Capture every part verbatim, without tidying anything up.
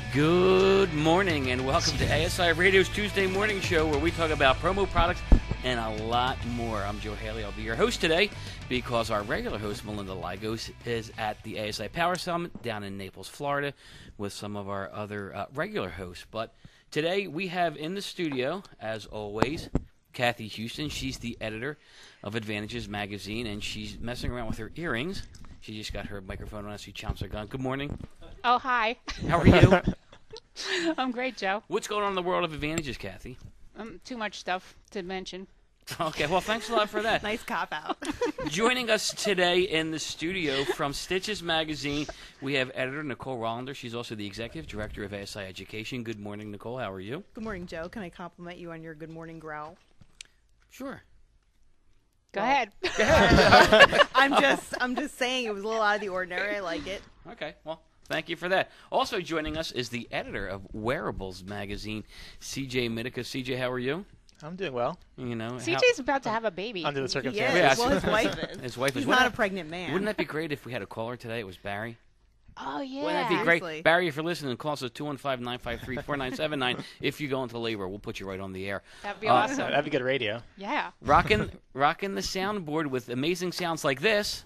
Good morning and welcome to A S I Radio's Tuesday morning show where we talk about promo products and a lot more. I'm Joe Haley. I'll be your host today because our regular host, Melinda Lygos, is at the A S I Power Summit down in Naples, Florida with some of our other uh, regular hosts. But today we have in the studio, as always, Kathy Houston. She's the editor of Advantages Magazine and she's messing around with her earrings. She just got her microphone on as she chomps her gun. Good morning. Oh, hi. How are you? I'm great, Joe. What's going on in the world of Advantages, Kathy? Um, too much stuff to mention. Okay, well, thanks a lot for that. Nice cop-out. Joining us today in the studio from Stitches Magazine, we have editor Nicole Rollander. She's also the executive director of A S I Education. Good morning, Nicole. How are you? Good morning, Joe. Can I compliment you on your good morning growl? Sure. Go Well, ahead. Go ahead. I'm just I'm just saying it was a little out of the ordinary. I like it. Okay, well, thank you for that. Also joining us is the editor of Wearables Magazine, C J Mitica. C J, how are you? I'm doing well. You know, C J's about to have a baby. Under the He circumstances. is. Yeah, well, his wife is. His wife is. He's Wouldn't not a that- pregnant man. Wouldn't that be great if we had a caller today? It was Barry. Oh, yeah. Wouldn't that be great? Seriously. Barry, if you're listening, call us at two one five, nine five three, four nine seven nine. If you go into labor, we'll put you right on the air. That'd be Uh, awesome. That'd be good radio. Yeah. Rocking, rocking the soundboard with amazing sounds like this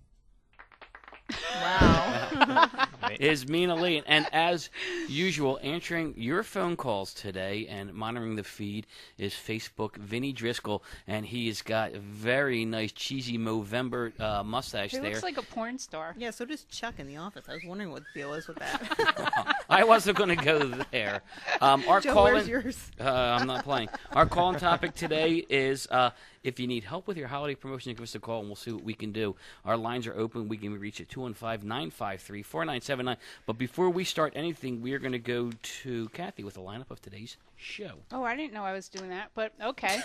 Wow. is Mina Lee. And as usual, answering your phone calls today and monitoring the feed is Facebook Vinny Driscoll, and he has got a very nice cheesy Movember uh, mustache He there. looks like a porn star. Yeah, so does Chuck in the office. I was wondering what the deal is with that. I wasn't going to go there. Um, our Joe, call-in- where's yours? Uh, I'm not playing. Our call-in topic today is uh, if you need help with your holiday promotion, give us a call and we'll see what we can do. Our lines are open. We can be reached at two one five, nine five three, four nine seven nine. But before we start anything, we are going to go to Kathy with a lineup of today's show. Oh, I didn't know I was doing that, but okay.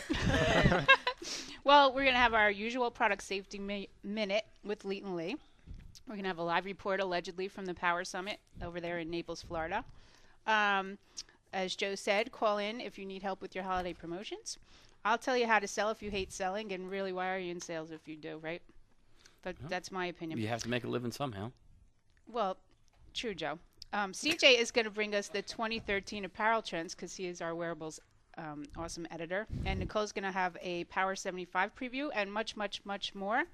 Well, we're going to have our usual product safety mi- minute with Leighton Lee. We're going to have a live report allegedly from the Power Summit over there in Naples, Florida. Um, as Joe said, call in if you need help with your holiday promotions. I'll tell you how to sell if you hate selling, and really, why are you in sales if you do, right? But Oh. that's my opinion. You have to make a living somehow. Well, true, Joe. Um, C J is going to bring us the twenty thirteen apparel trends because he is our wearables um, awesome editor. And Nicole's going to have a Power seventy-five preview and much, much, much more.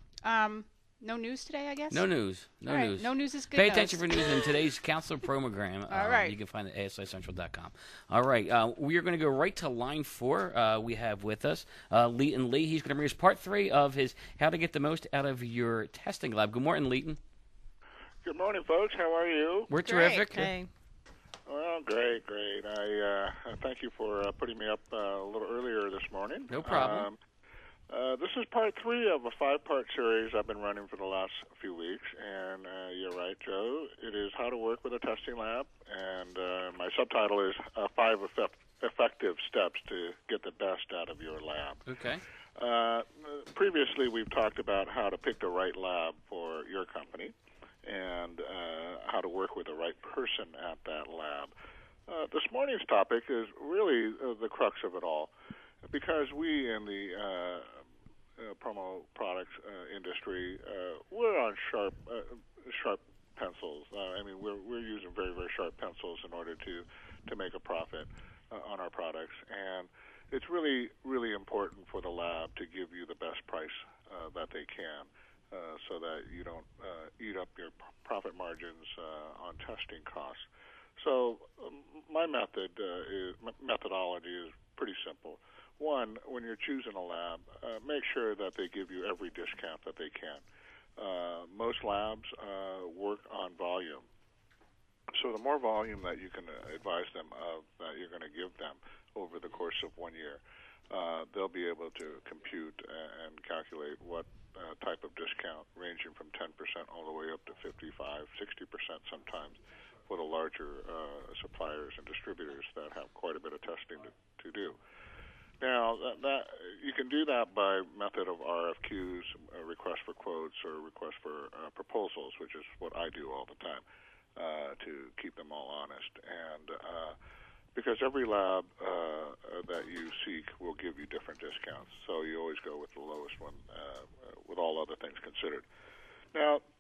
Um, no news today, I guess? No news. No All right, news. No news is good Pay news. attention for news in today's counselor program. All uh, right. You can find it at A S I central dot com. All right. Uh, we are going to go right to line four. Uh, we have with us uh, Leighton Lee. He's going to bring us part three of his How to Get the Most Out of Your Testing Lab. Good morning, Leighton. Good morning, folks. How are you? We're Great. terrific. Hey. Well, great, great. I uh, thank you for uh, putting me up uh, a little earlier this morning. No problem. Um, uh, this is part three of a five-part series I've been running for the last few weeks, and uh, you're right, Joe. It is how to work with a testing lab, and uh, my subtitle is uh, Five effect- Effective Steps to Get the Best Out of Your Lab. Okay. Uh, previously, we've talked about how to pick the right lab for your company and uh, how to work with the right person at that lab. Uh, this morning's topic is really uh, the crux of it all, because we in the uh, uh, promo products uh, industry, uh, we're on sharp, uh, sharp pencils. Uh, I mean, we're we're using very very sharp pencils in order to to make a profit uh, on our products, and it's really really important for the lab to give you the best price uh, that they can. Uh, so that you don't uh, eat up your p- profit margins uh, on testing costs. So um, my method uh, is, m- methodology is pretty simple. One, when you're choosing a lab, uh, make sure that they give you every discount that they can. Uh, most labs uh, work on volume. So the more volume that you can uh, advise them of that you're going to give them over the course of one year, uh, they'll be able to compute and calculate what Uh, type of discount, ranging from ten percent all the way up to fifty-five, sixty percent sometimes for the larger uh, suppliers and distributors that have quite a bit of testing to, to do. Now, that, that you can do that by method of R F Qs, uh, request for quotes, or request for uh, proposals, which is what I do all the time uh, to keep them all honest. And uh, because every lab uh, that you seek will give you different discounts, so you always go with the lowest one, uh, with all other things considered. Now,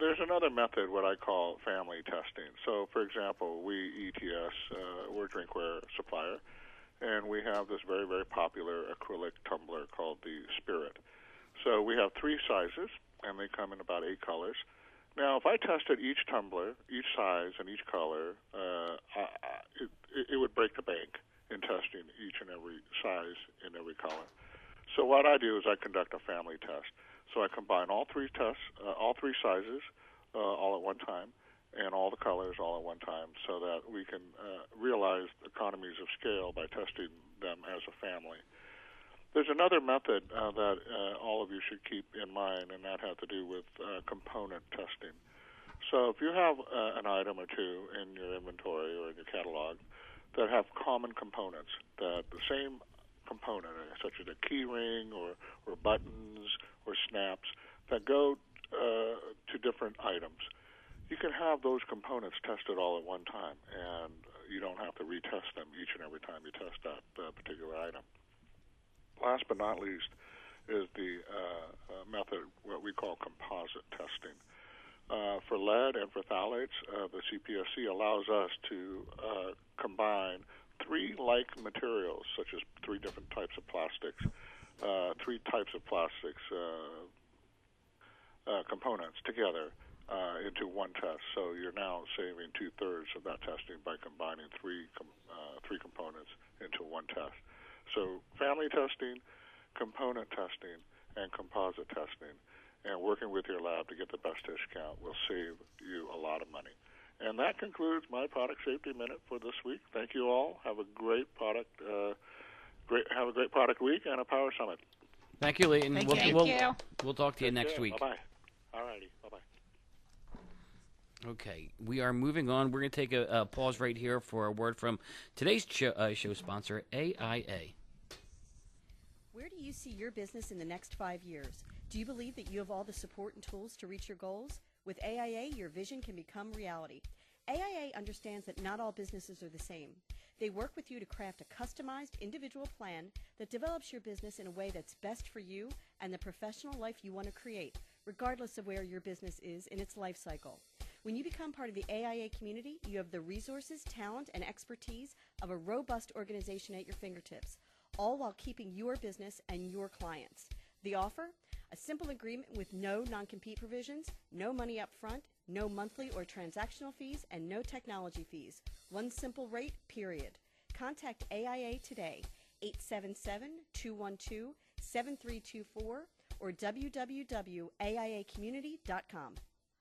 there's another method, what I call family testing. So, for example, we E T S, uh, we're a drinkware supplier, and we have this very, very popular acrylic tumbler called the Spirit. So we have three sizes, and they come in about eight colors. Now, if I tested each tumbler, each size, and each color, uh, I, I, it, it would break the bank in testing each and every size in every color. So what I do is I conduct a family test. So I combine all three tests, uh, all three sizes, uh, all at one time, and all the colors all at one time, so that we can uh, realize economies of scale by testing them as a family. There's another method uh, that uh, all of you should keep in mind, and that has to do with uh, component testing. So if you have uh, an item or two in your inventory or in your catalog that have common components, that the same component, such as a key ring or, or buttons or snaps, that go uh, to different items, you can have those components tested all at one time, and you don't have to retest them each and every time you test that uh, particular item. Last but not least is the uh, uh, method, what we call composite testing. Uh, for lead and for phthalates, uh, the C P S C allows us to uh, combine three like materials, such as three different types of plastics, uh, three types of plastics uh, uh, components together uh, into one test. So you're now saving two-thirds of that testing by combining three com- uh, three components into one test. So family testing, component testing, and composite testing, and working with your lab to get the best discount will save you a lot of money. And that concludes my Product Safety Minute for this week. Thank you all. Have a great product, uh, great have a great product week and a Power Summit. Thank you, Leighton. Thank we'll, you. We'll, Thank you. we'll talk to you Take next care. week. Bye-bye. All righty. Bye-bye. Okay, we are moving on. We're going to take a, a pause right here for a word from today's show, uh, show sponsor, A I A. Where do you see your business in the next five years? Do you believe that you have all the support and tools to reach your goals? With A I A, your vision can become reality. A I A understands that not all businesses are the same. They work with you to craft a customized, individual plan that develops your business in a way that's best for you and the professional life you want to create, regardless of where your business is in its life cycle. When you become part of the A I A community, you have the resources, talent, and expertise of a robust organization at your fingertips, all while keeping your business and your clients. The offer? A simple agreement with no non-compete provisions, no money up front, no monthly or transactional fees, and no technology fees. One simple rate, period. Contact A I A today, eight seven seven, two one two, seven three two four or w w w dot a i a community dot com.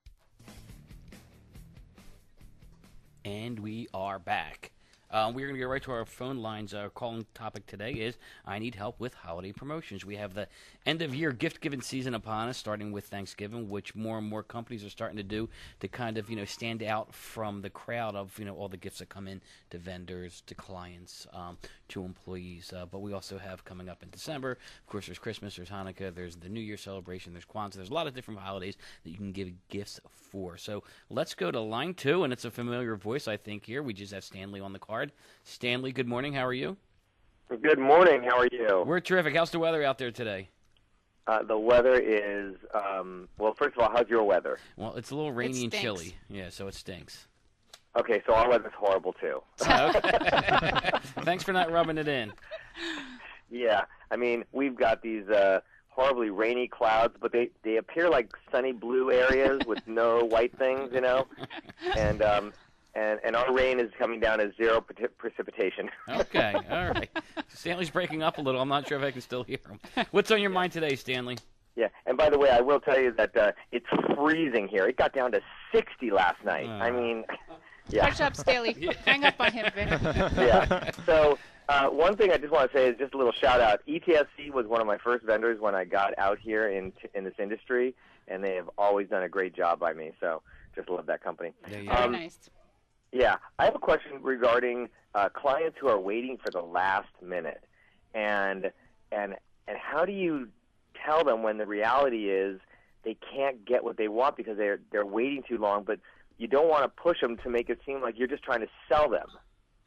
And we are back. Uh, we're going to get right to our phone lines. Our calling topic today is I need help with holiday promotions. We have the end-of-year gift-giving season upon us, starting with Thanksgiving, which more and more companies are starting to do to kind of, you know, stand out from the crowd of, you know, all the gifts that come in to vendors, to clients, um, to employees. Uh, but we also have coming up in December, of course, there's Christmas, there's Hanukkah, there's the New Year celebration, there's Kwanzaa. There's a lot of different holidays that you can give gifts for. So let's go to line two, and it's a familiar voice, I think, here. We just have Stanley on the card. Stanley, good morning. How are you? Good morning. How are you? We're terrific. How's the weather out there today? Uh, the weather is, um, well, first of all, how's your weather? Well, it's a little rainy and stinks. chilly. Yeah, so it stinks. Okay, so our weather's horrible, too. Okay. Thanks for not rubbing it in. Yeah, I mean, we've got these uh, horribly rainy clouds, but they, they appear like sunny blue areas with no white things, you know? And um, and, and our rain is coming down as zero pre- precipitation. Okay, all right. Stanley's breaking up a little. I'm not sure if I can still hear him. What's on your mind today, Stanley? Yeah, and by the way, I will tell you that uh, it's freezing here. It got down to sixty last night. Uh. I mean, yeah. Catch up, Staley. Hang up on him, Vic. Yeah. So uh, one thing I just want to say is just a little shout out. E T S C was one of my first vendors when I got out here in in this industry, and they have always done a great job by me. So just love that company. There you Very go. Um, nice. Yeah, I have a question regarding uh, clients who are waiting for the last minute, and and and how do you tell them when the reality is they can't get what they want because they're they're waiting too long, but you don't want to push them to make it seem like you're just trying to sell them.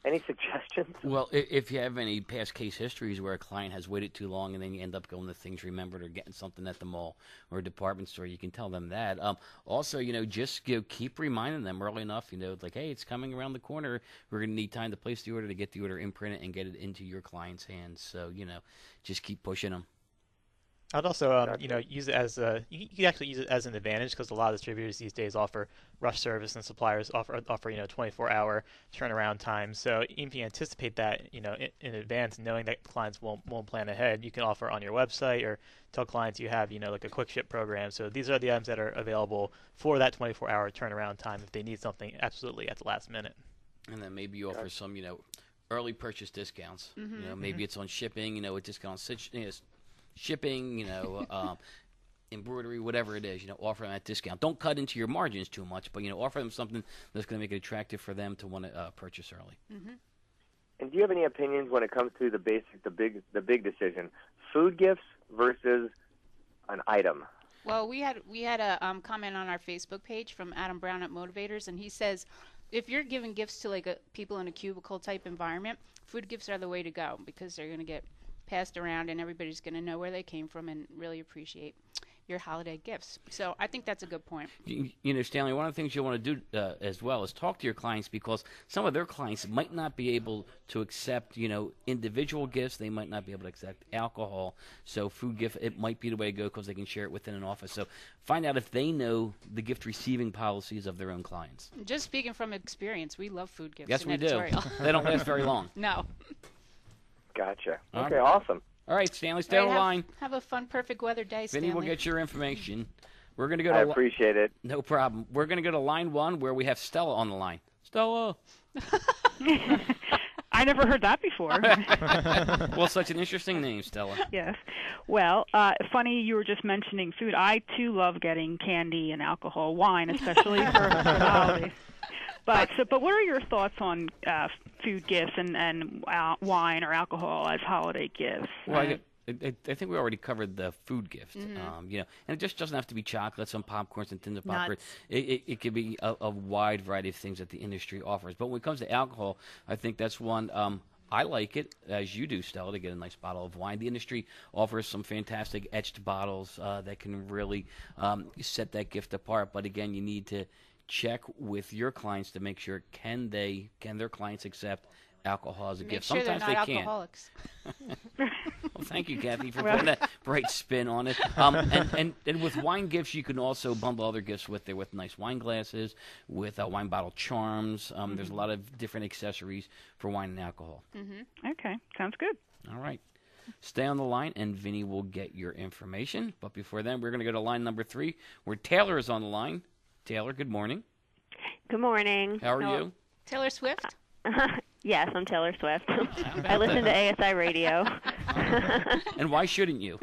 Any suggestions? Well, i- if you have any past case histories where a client has waited too long and then you end up going to things remembered or getting something at the mall or a department store, you can tell them that. Um, also, you know, just you know, keep reminding them early enough, you know, like, hey, it's coming around the corner. We're going to need time to place the order to get the order imprinted and get it into your client's hands. So, you know, just keep pushing them. I'd also, um, you know, use it as a. You you can actually use it as an advantage because a lot of distributors these days offer rush service, and suppliers offer offer you know twenty-four hour turnaround time. So if you anticipate that, you know, in, in advance, knowing that clients won't won't plan ahead, you can offer on your website or tell clients you have, you know, like a quick ship program. So these are the items that are available for that twenty-four hour turnaround time if they need something absolutely at the last minute. And then maybe you offer some, you know, early purchase discounts. Mm-hmm. You know, maybe mm-hmm. it's on shipping, you know, a discount on you know, shipping, you know, um, embroidery, whatever it is, you know, offer them that discount. Don't cut into your margins too much, but, you know, offer them something that's going to make it attractive for them to want to uh, purchase early. Mm-hmm. And do you have any opinions when it comes to the basic, the big, the big decision, food gifts versus an item? Well, we had we had a um, comment on our Facebook page from Adam Brown at Motivators, and he says, if you're giving gifts to like a, people in a cubicle type environment, food gifts are the way to go because they're going to get passed around and everybody's going to know where they came from and really appreciate your holiday gifts. So I think that's a good point. You, you know, Stanley, one of the things you want to do uh, as well is talk to your clients because some of their clients might not be able to accept, you know, individual gifts. They might not be able to accept alcohol. So food gift, it might be the way to go because they can share it within an office. So find out if they know the gift receiving policies of their own clients. Just speaking from experience, we love food gifts. Yes, in we do. editorial. They don't last very long. No. Gotcha. All Okay, right. awesome. All right, Stanley, stay All on right, the have, line. Have a fun, perfect weather day, Stanley. Vinny will get your information. We're going to go to I li- appreciate it. No problem. We're going to go to line one where we have Stella on the line. Stella. I never heard that before. Well, such an interesting name, Stella. Yes. Well, uh, funny you were just mentioning food. I, too, love getting candy and alcohol, wine, especially for, for the holidays. But so, but what are your thoughts on uh, food gifts and, and uh, wine or alcohol as holiday gifts? Well, I, Uh, I, I think we already covered the food gift. Mm-hmm. Um, you know, and it just doesn't have to be chocolate, some popcorn, some tins of Nuts. popcorn. It, it, it could be a, a wide variety of things that the industry offers. But when it comes to alcohol, I think that's one. Um, I like it, as you do, Stella, to get a nice bottle of wine. The industry offers some fantastic etched bottles uh, that can really um, set that gift apart. But again, you need to check with your clients to make sure can they can their clients accept alcohol as a Make gift. sure Sometimes they're not they can't. alcoholics. Well, thank you, Kathy, for putting that bright spin on it. Um, and, and, and with wine gifts, you can also bundle other gifts with there with nice wine glasses, with uh, wine bottle charms. Um, Mm-hmm. There's a lot of different accessories for wine and alcohol. Mm-hmm. okay, sounds good. All right. Stay on the line, and Vinny will get your information. But before then, we're going to go to line number three, where Taylor is on the line. Taylor, good morning. Good morning. How are Hello. you? Taylor Swift? Yes, I'm Taylor Swift. I listen to A S I Radio. And why shouldn't you?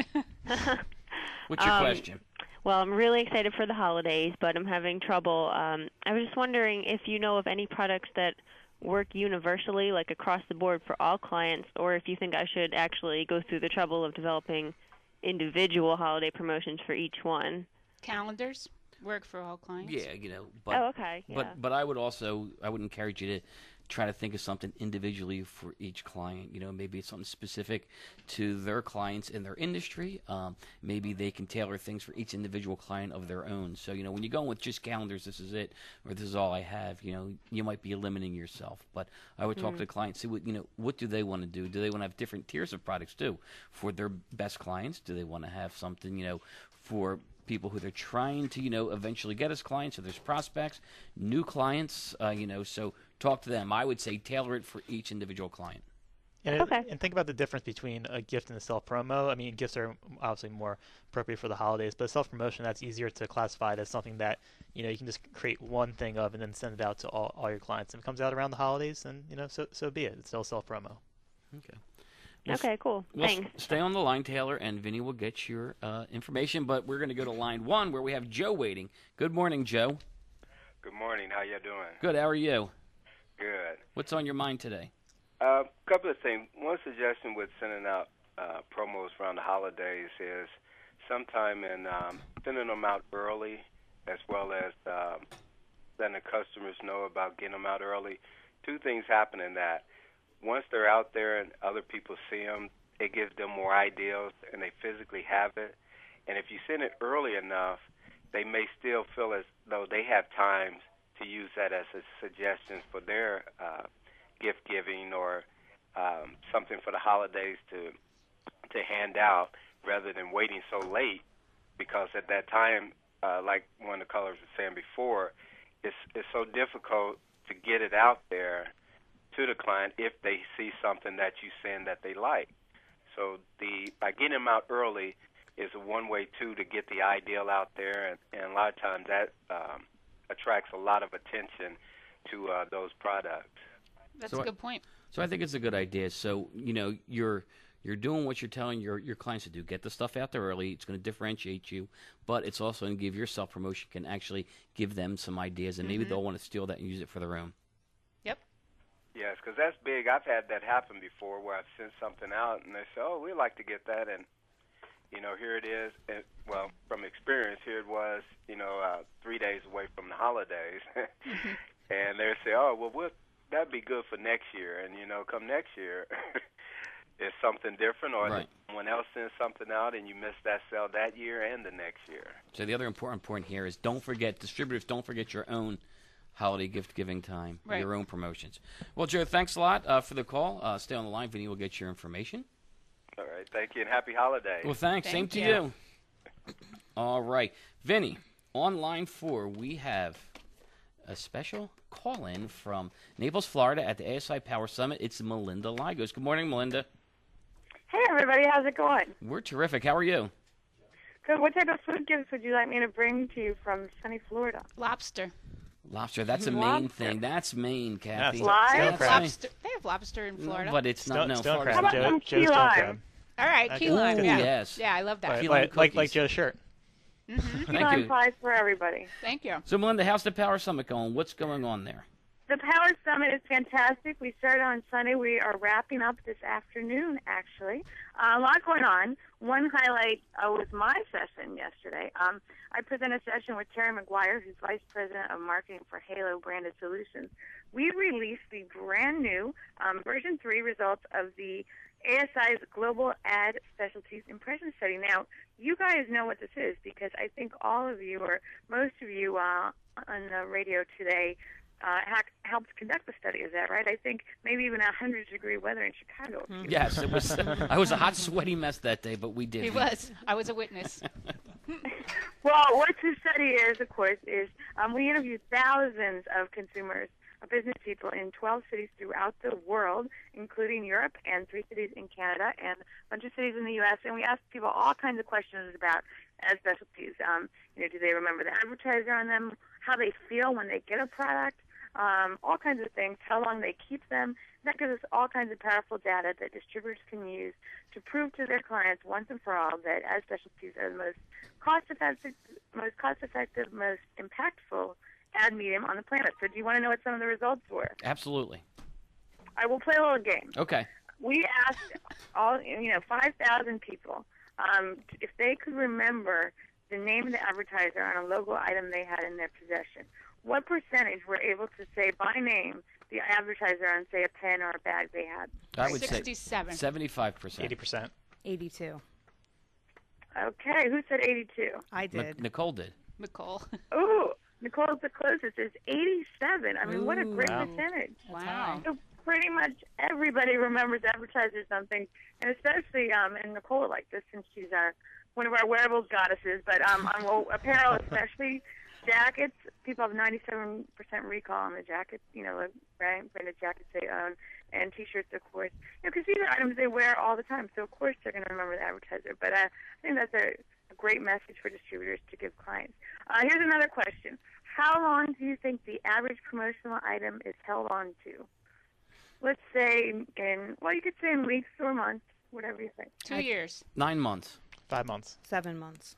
What's your Um, question? Well, I'm really excited for the holidays, but I'm having trouble. Um, I was just wondering if you know of any products that work universally, like across the board for all clients, or if you think I should actually go through the trouble of developing individual holiday promotions for each one. Calendars work for all clients. Yeah, you know. But, Oh, okay, yeah. But but I would also I would encourage you to try to think of something individually for each client. You know, maybe it's something specific to their clients in their industry. Um, maybe they can tailor things for each individual client of their own. So, you know, when you're going with just calendars, this is it, or this is all I have, you know, you might be limiting yourself. But I would talk Mm. to the client, see what, you know, what do they want to do? Do they want to have different tiers of products too? For their best clients, do they want to have something, you know, for people who they're trying to, you know, eventually get as clients? So there's prospects, new clients, uh, you know, so talk to them. I would say tailor it for each individual client. And, it- Okay. and think about the difference between a gift and a self-promo. I mean, gifts are obviously more appropriate for the holidays, but self-promotion, that's easier to classify as something that, you know, you can just create one thing of and then send it out to all, all your clients. If it comes out around the holidays, then, you know, so so be it. It's still self-promo. Okay. Well, Okay, cool. Well, s- Thanks. stay on the line, Taylor, and Vinny will get your uh, information. But we're going to go to line one where we have Joe waiting. Good morning, Joe. Good morning. How you doing? Good. How are you? Good. What's on your mind today? A uh, couple of things. One suggestion with sending out uh, promos around the holidays is sometime in um, sending them out early, as well as um, letting the customers know about getting them out early. two things happen in that. Once they're out there and other people see them, it gives them more ideas, and they physically have it. And if you send it early enough, they may still feel as though they have time to use that as a suggestion for their uh, gift giving or um, something for the holidays to to hand out, rather than waiting so late, because at that time, uh, like one of the callers was saying before, it's it's so difficult to get it out there to the client if they see something that you send that they like. So the by getting them out early is a one way too to get the ideal out there, and, and a lot of times that um, attracts a lot of attention to uh, those products. That's So a I- good point. So I think it's a good idea. So, you know, you're you're doing what you're telling your, your clients to do. Get the stuff out there early. It's going to differentiate you, but it's also going to give your self-promotion, can actually give them some ideas, and maybe Mhm. they'll want to steal that and use it for their own. Yep. Yes, because that's big. I've had that happen before where I've sent something out and they say, oh, we'd like to get that. And, you know, here it is. And, well, from experience, here it was, you know, uh, three days away from the holidays. And they say, oh, well, we'll, that'd be good for next year. And, you know, come next year, it's something different, or Right. someone else sends something out and you miss that sale that year and the next year. So the other important point here is don't forget, distributors, don't forget your own holiday gift-giving time, Right. your own promotions. Well, Joe, thanks a lot uh, for the call. Uh, stay on the line. Vinny will get your information. All right, thank you, and happy holidays. Well, thanks. Same Thank to you. you. All right. Vinny, on line four, we have a special call-in from Naples, Florida at the A S I Power Summit. It's Melinda Lygos. Good morning, Melinda. Hey, everybody. How's it going? We're terrific. How are you? Good. What type of food gifts would you like me to bring to you from sunny Florida? Lobster. Lobster. That's a Maine Lobster. thing. That's Maine, Kathy. Yeah, Live? They stone have crab. lobster. They have lobster in No, Florida. but it's not. Stone, No, stone Florida's crab. How about Joe, some Joe's key stone lime? crab. All right, Ooh, key lime. Ooh, Yeah. yes. Yeah, I love that. Like, Key lime like, like, like cookies. Joe's shirt. Key Thank lime you. pies for everybody. Thank you. So, Melinda, how's the Power Summit going? What's going on there? The Power Summit is fantastic. We started on Sunday. We are wrapping up this afternoon, actually. Uh, a lot going on. One highlight uh, was my session yesterday. Um, I presented a session with Terry McGuire, who's Vice President of Marketing for Halo Branded Solutions. We released the brand new um, version three results of the A S I's Global Ad Specialties Impression Study. Now, you guys know what this is because I think all of you, or most of you uh, on the radio today, uh, ha- helped conduct the study. Is that right? I think maybe even a hundred degree weather in Chicago. Yes, it was. I was a hot, sweaty mess that day, but we did. He was. I was a witness. Well, what this study is, of course, is um, we interviewed thousands of consumers, of business people in twelve cities throughout the world, including Europe and three cities in Canada and a bunch of cities in the U S, and we asked people all kinds of questions about ad specialties. Um, you know, do they remember the advertiser on them, how they feel when they get a product, um, all kinds of things, how long they keep them. That gives us all kinds of powerful data that distributors can use to prove to their clients once and for all that ad specialties are the most cost-effective, most cost-effective, most impactful ad medium on the planet. So do you want to know what some of the results were? Absolutely. I will play a little game. Okay. We asked all, you know, five thousand people um, if they could remember the name of the advertiser on a logo item they had in their possession. What percentage were able to say by name the advertiser on, say, a pen or a bag they had? I would sixty-seven. say seventy-five percent. eighty percent. eighty-two. Okay, who said eighty-two? I did. Nicole did. Nicole. Ooh, Nicole's the closest. It's eighty-seven. I mean, what a great Wow. percentage. Wow. So pretty much everybody remembers advertisers something, and especially, um, and Nicole would like this since she's our one of our wearables goddesses, but um, on apparel especially, jackets, people have ninety-seven percent recall on the jackets, you know, like brand- branded jackets they own, and T-shirts, of course. You know, because these are items they wear all the time, so of course they're going to remember the advertiser. But uh, I think that's a, a great message for distributors to give clients. Uh, here's another question. How long do you think the average promotional item is held on to? Let's say in, well, you could say in weeks or months, whatever you think. Two years. Nine months. Five months. Seven months.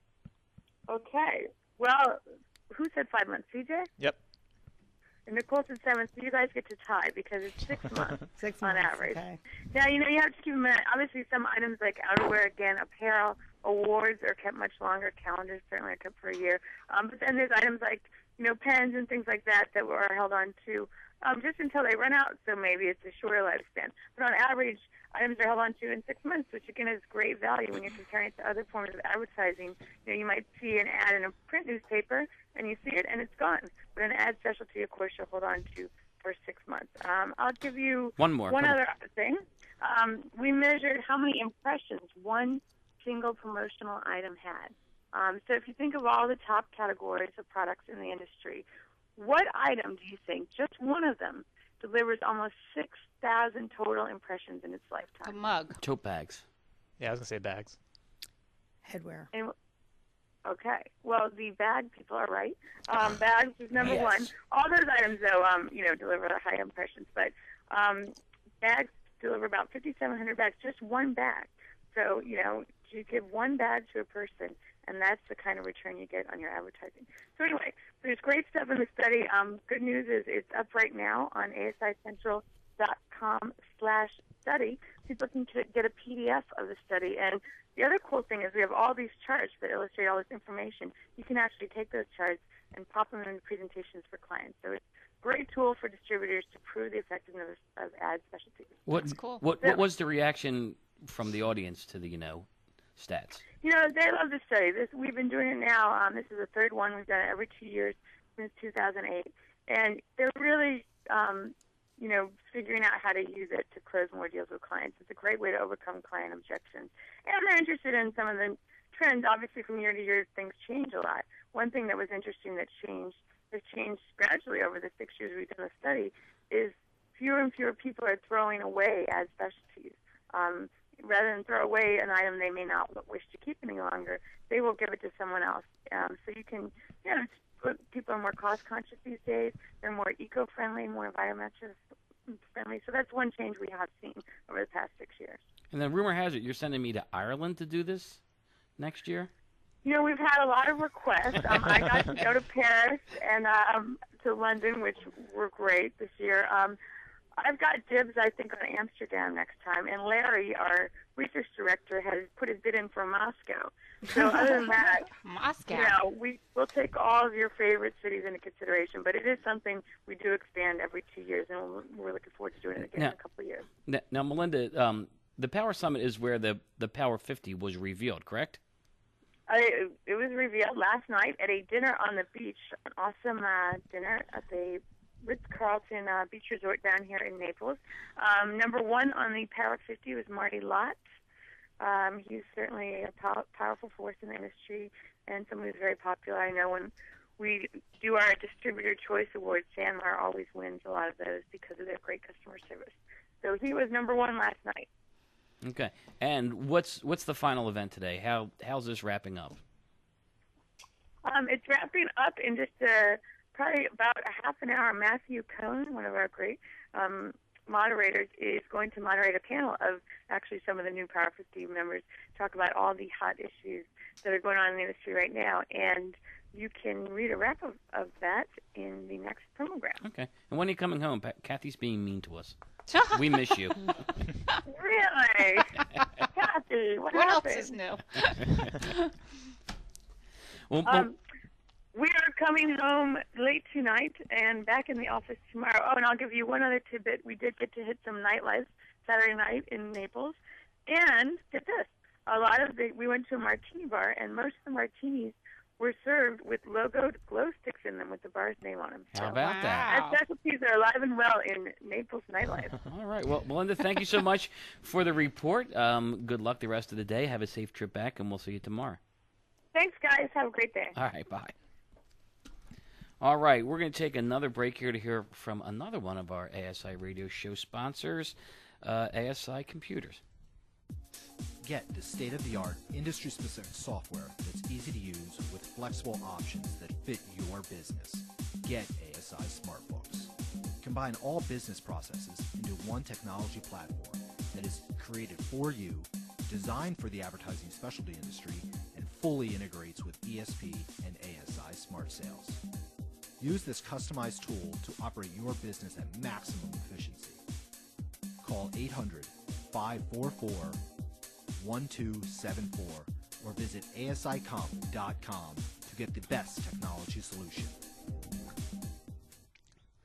Okay. Well, who said five months? C J? Yep. And Nicole said seven, so you guys get to tie because it's six months Six on months. average. Okay. Now, you know, you have to keep in mind, obviously some items like outerwear, again, apparel, awards are kept much longer. Calendars certainly are kept for a year. Um, but then there's items like, you know, pens and things like that that are held on to um, just until they run out. So maybe it's a shorter lifespan. But on average, items are held on to in six months, which again is great value when you're comparing it to other forms of advertising. You know, you might see an ad in a print newspaper, and you see it, and it's gone. But an ad specialty, of course, you'll hold on to for six months. Um, I'll give you One more. One Come other thing. Um, we measured how many impressions one single promotional item had. Um, so if you think of all the top categories of products in the industry, what item do you think, just one of them, delivers almost six thousand total impressions in its lifetime? A mug. Tote bags. Yeah, I was gonna say bags. Headwear. And, okay. Well, the bag people are right. Um, bags is number Yes. one. All those items, though, um, you know, deliver high impressions. But um, bags deliver about fifty-seven hundred bags, just one bag. So, you know, you give one bag to a person, and that's the kind of return you get on your advertising. So anyway, there's great stuff in the study. Um, good news is it's up right now on A S I central dot com slash study. People can get a P D F of the study. And the other cool thing is we have all these charts that illustrate all this information. You can actually take those charts and pop them into presentations for clients. So it's a great tool for distributors to prove the effectiveness of ad specialties. What, That's cool. What, So- what was the reaction from the audience to the, you know, stats? You know, they love the study. This we've been doing it now. Um, this is the third one. We've done it every two years since two thousand eight, and they're really, um, you know, figuring out how to use it to close more deals with clients. It's a great way to overcome client objections, and they're interested in some of the trends. Obviously, from year to year, things change a lot. One thing that was interesting that changed has changed gradually over the six years we've done the study is fewer and fewer people are throwing away ad specialties. Um, Rather than throw away an item they may not wish to keep any longer, they will give it to someone else. Um, so you can, you know, put, people are more cost conscious these days. They're more eco-friendly, more environmentally friendly. So that's one change we have seen over the past six years. And then rumor has it you're sending me to Ireland to do this next year? You know, we've had a lot of requests. Um, I got to go to Paris and um, to London, which were great this year. Um, I've got dibs, I think, on Amsterdam next time, and Larry, our research director, has put his bid in for Moscow. So other than that, Moscow. you know, we, we'll take all of your favorite cities into consideration, but it is something we do expand every two years, and we're, we're looking forward to doing it again Now- in a couple of years. Now, now Melinda, um, the Power Summit is where the, the Power fifty was revealed, correct? I, it was revealed last night at a dinner on the beach, an awesome uh, dinner at the Ritz-Carlton uh, Beach Resort down here in Naples. Um, number one on the Power fifty was Marty Lott. Um, he's certainly a pow- powerful force in the industry and someone who's very popular. I know when we do our Distributor Choice Awards, Sanmar always wins a lot of those because of their great customer service. So he was number one last night. Okay. And what's what's the final event today? How how's this wrapping up? Um, it's wrapping up in just a probably about a half an hour. Matthew Cohn, one of our great um, moderators, is going to moderate a panel of actually some of the new Power fifty members, talk about all the hot issues that are going on in the industry right now. And you can read a wrap of, of that in the next promogram. Okay. And when are you coming home? Pa- Kathy's being mean to us. We miss you. Really? Kathy, what, What else happened? is new? Well, well, Um, we are coming home late tonight and back in the office tomorrow. Oh, and I'll give you one other tidbit. We did get to hit some nightlife Saturday night in Naples. And get this, a lot of the, we went to a martini bar, and most of the martinis were served with logoed glow sticks in them with the bar's name on them. how about that? Ad specialties are alive and well in Naples nightlife. All right. Well, Melinda, thank you so much for the report. Um, good luck the rest of the day. Have a safe trip back, and we'll see you tomorrow. Thanks, guys. Have a great day. All right. Bye. All right. We're going to take another break here to hear from another one of our A S I Radio Show sponsors, uh, A S I Computers. Get the state-of-the-art, industry-specific software that's easy to use with flexible options that fit your business. Get A S I SmartBooks. Combine all business processes into one technology platform that is created for you, designed for the advertising specialty industry, and fully integrates with E S P and A S I Smart Sales. Use this customized tool to operate your business at maximum efficiency. Call eight hundred, five four four, one two seven four or visit A S I comp dot com to get the best technology solution. It's a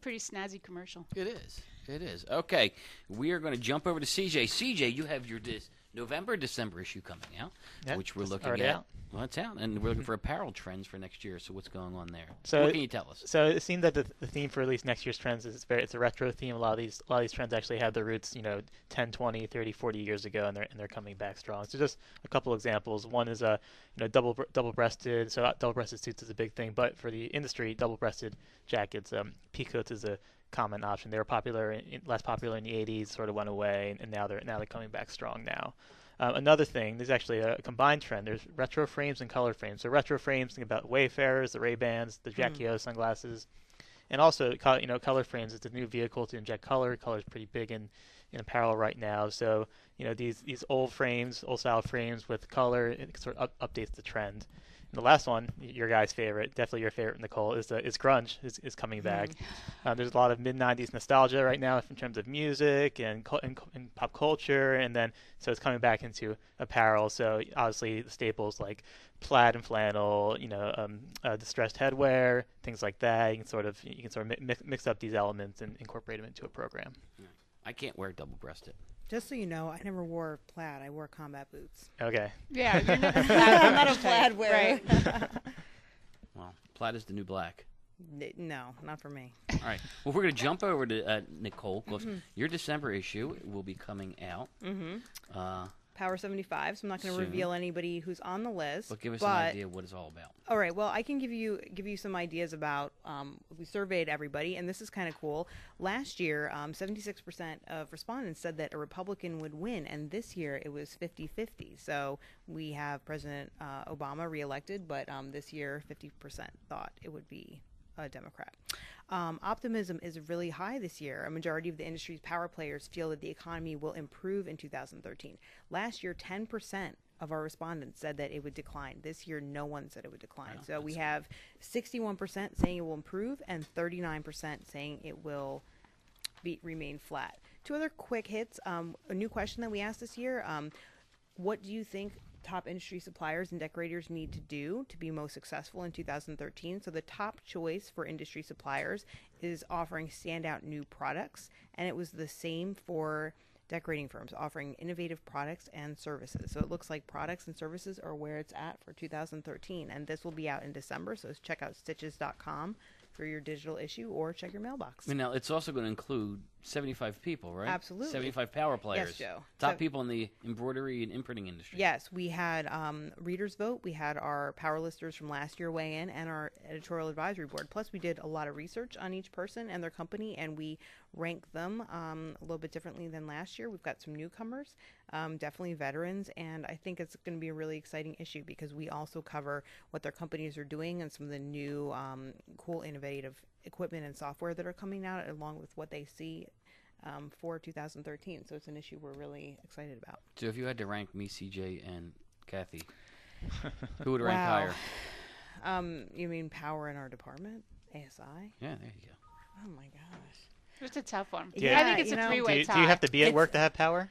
pretty snazzy commercial. It is. It is. Okay, we are going to jump over to C J. C J, you have your dis- November, December issue coming out, Yep, which we're it's looking already at. out. Well, it's out, and we're looking for apparel trends for next year. So what's going on there? So what can you tell us? So it seemed that the, the theme for at least next year's trends is very it's a retro theme. A lot of these a lot of these trends actually have their roots, you know, ten, twenty, thirty, forty years ago, and they're and they're coming back strong. So just a couple examples. One is a you know double double-breasted. So double-breasted suits is a big thing, but for the industry, double-breasted jackets, um, peacoats is a common option. They were popular, in, less popular in the eighties, sort of went away, and, and now they're now they're coming back strong now. Um, another thing, there's actually a combined trend. There's retro frames and color frames. So retro frames, think about Wayfarers, the Ray-Bans, the Jackie O sunglasses, and also you know color frames. It's a new vehicle to inject color. Color is pretty big in, in apparel right now. So you know these these old frames, old style frames with color, it sort of up, updates the trend. And the last one, your guy's favorite, definitely your favorite, Nicole, is uh, is grunge is, is coming back. Mm. Uh, there's a lot of mid nineties nostalgia right now in terms of music and, and, and pop culture, and then so it's coming back into apparel. So obviously the staples like plaid and flannel, you know, um, uh, distressed headwear, things like that. You can sort of you can sort of mix, mix up these elements and incorporate them into a program. I can't wear double-breasted. Just so you know, I never wore plaid. I wore combat boots. Okay. Yeah, you're not a plaid I'm not a plaid wearer. Right. Well, plaid is the new black. N- No, not for me. All right. Well, we're going to jump over to uh, Nicole because Mm-hmm. your December issue will be coming out. Mm-hmm. Uh, Power seventy-five, so I'm not going to Soon. reveal anybody who's on the list. but give us but, an idea of what it's all about. All right. Well, I can give you give you some ideas about. Um, we surveyed everybody, and this is kind of cool. Last year, um, seventy-six percent of respondents said that a Republican would win, and this year it was fifty-fifty. So we have President uh, Obama reelected, but um, this year fifty percent thought it would be a Democrat. Um, optimism is really high this year. A majority of the industry's power players feel that the economy will improve in two thousand thirteen. Last year, ten percent of our respondents said that it would decline. This year, no one said it would decline. Oh, so we have sixty-one percent saying it will improve and thirty-nine percent saying it will be, remain flat. Two other quick hits. Um, a new question that we asked this year. Um, what do you think top industry suppliers and decorators need to do to be most successful in two thousand thirteen? So the top choice for industry suppliers is offering standout new products, and it was the same for decorating firms, offering innovative products and services. So it looks like products and services are where it's at for two thousand thirteen, and this will be out in December, so check out stitches dot com for your digital issue or check your mailbox. I mean, now, it's also going to include seventy-five people, right? Absolutely. seventy-five power players. Yes, Joe. Top So- people in the embroidery and imprinting industry. Yes, we had um, readers vote. We had our power listers from last year weigh in, and our editorial advisory board. Plus, we did a lot of research on each person and their company, and we ranked them um, a little bit differently than last year. We've got some newcomers, um, definitely veterans, and I think it's going to be a really exciting issue because we also cover what their companies are doing and some of the new um, cool, innovative equipment and software that are coming out, along with what they see Um, for two thousand thirteen. So it's an issue we're really excited about. So if you had to rank me, C J, and Kathy, who would rank Wow. higher? Um, you mean power in our department? A S I? Yeah, there you go. Oh my gosh. It's a tough one. Yeah. I think it's you a know- three-way Do you, tie. do you have to be at work to have power?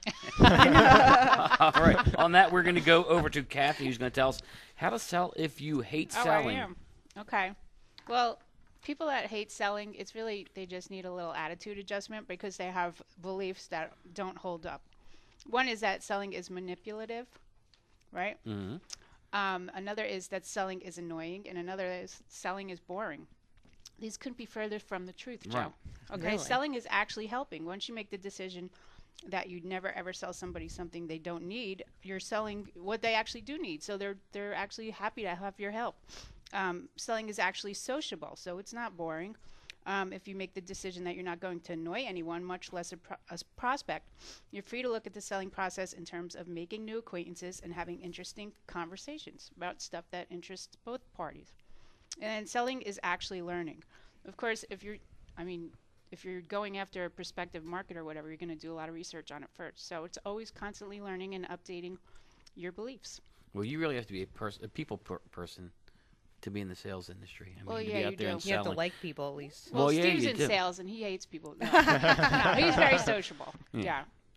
All right. On that, we're going to go over to Kathy, who's going to tell us how to sell if you hate Oh, selling. I am. Okay. Well, people that hate selling, it's really, they just need a little attitude adjustment because they have beliefs that don't hold up. One is that selling is manipulative, right? Mm-hmm. Um, another is that selling is annoying, and another is selling is boring. These couldn't be further from the truth, Joe. Right. Okay, Really? selling is actually helping. Once you make the decision that you'd never ever sell somebody something they don't need, you're selling what they actually do need. So they're they're actually happy to have your help. Um, selling is actually sociable, so it's not boring. Um, if you make the decision that you're not going to annoy anyone, much less a, pro- a prospect, you're free to look at the selling process in terms of making new acquaintances and having interesting conversations about stuff that interests both parties. And selling is actually learning. Of course, if you're, I mean, if you're going after a prospective market or whatever, you're going to do a lot of research on it first. So it's always constantly learning and updating your beliefs. Well, you really have to be a, pers- a people per- person to be in the sales industry. I mean, Well, to yeah, be out you there do. and You have to selling. like people at least. Well, Well, yeah, Steve's you in do. sales and he hates people. No. No, he's very sociable. Yeah. Yeah.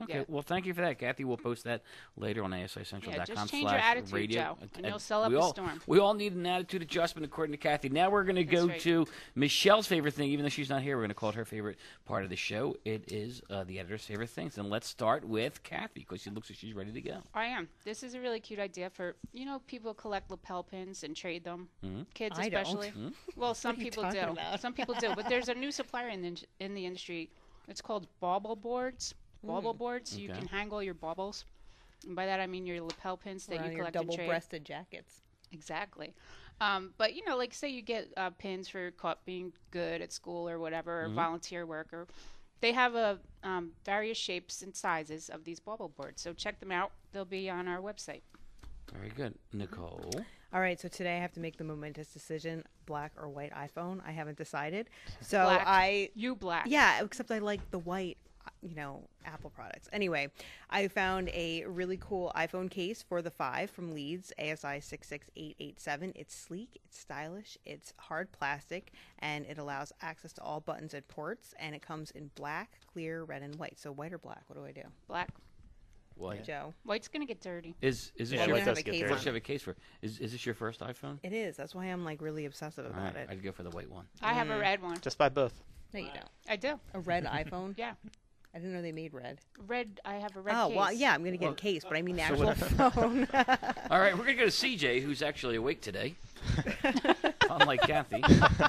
Okay, Yeah. well, thank you for that, Kathy. We'll post that later on A S I Central dot com Yeah, just change your slash attitude, radio. Joe, and you'll sell up we a all, storm. We all need an attitude adjustment, according to Kathy. Now we're going to go right. to Michelle's favorite thing. Even though she's not here, we're going to call it her favorite part of the show. It is uh, the editor's favorite things. And let's start with Kathy, because she looks like she's ready to go. I am. This is a really cute idea for, you know, people collect lapel pins and trade them. Mhm. Kids I don't. especially. Mhm. Well, some What are you people talking do. about? Some people do. But there's a new supplier in the, in- in the industry. It's called bauble boards. Bauble boards. So you Okay. can hang all your baubles. And by that I mean your lapel pins that Around you your collect and trade. double-breasted jackets. Exactly. Um, but, you know, like say you get uh, pins for caught being good at school or whatever, or Mhm. volunteer work, or they have a um, various shapes and sizes of these bauble boards. So check them out. They'll be on our website. Very good. Nicole. All right, so today I have to make the momentous decision: black or white iPhone. I haven't decided. So Black. I You black. Yeah, except I like the white, uh, you know, Apple products. Anyway, I found a really cool iPhone case for the five from Leeds, A S I six six eight eight seven. It's sleek, it's stylish, it's hard plastic, and it allows access to all buttons and ports, and it comes in black, clear, red, and white. So white or black, what do I do? Black. White. Joe. White's going to get dirty. Is is this Yeah, your white have does a get case dirty. What does you have a case for? Is is this your first iPhone? It is. That's why I'm like really obsessive All about right, it. I'd go for the white one. I have a red one. Just buy both. No, you don't. I do. A red iPhone? Yeah. I didn't know they made red. Red. I have a red oh, case. well, yeah, I'm going to get Well, a case, but I mean the so actual what- phone. All right, we're going to go to C J, who's actually awake today. Unlike Kathy.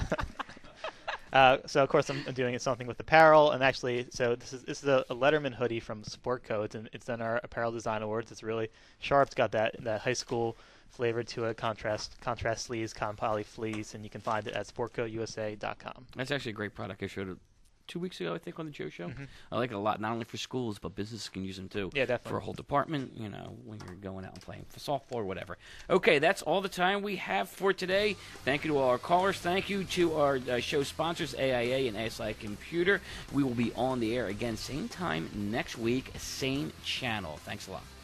Uh, so of course I'm I'm doing something with apparel, and actually, so this is this is a, a Letterman hoodie from Sport Codes, and it's done our Apparel Design Awards. It's really sharp. It's got that that high school flavor to it. Contrast contrast sleeves, cotton poly fleece, and you can find it at sport code U S A dot com. That's actually a great product. I showed it two weeks ago, I think, on the Joe Show. I like it a lot, not only for schools, but businesses can use them too. Yeah, definitely. For a whole department, you know, when you're going out and playing for softball or whatever. Okay, that's all the time we have for today. Thank you to all our callers. Thank you to our uh, show sponsors, A I A and A S I Computer. We will be on the air again, same time next week, same channel. Thanks a lot.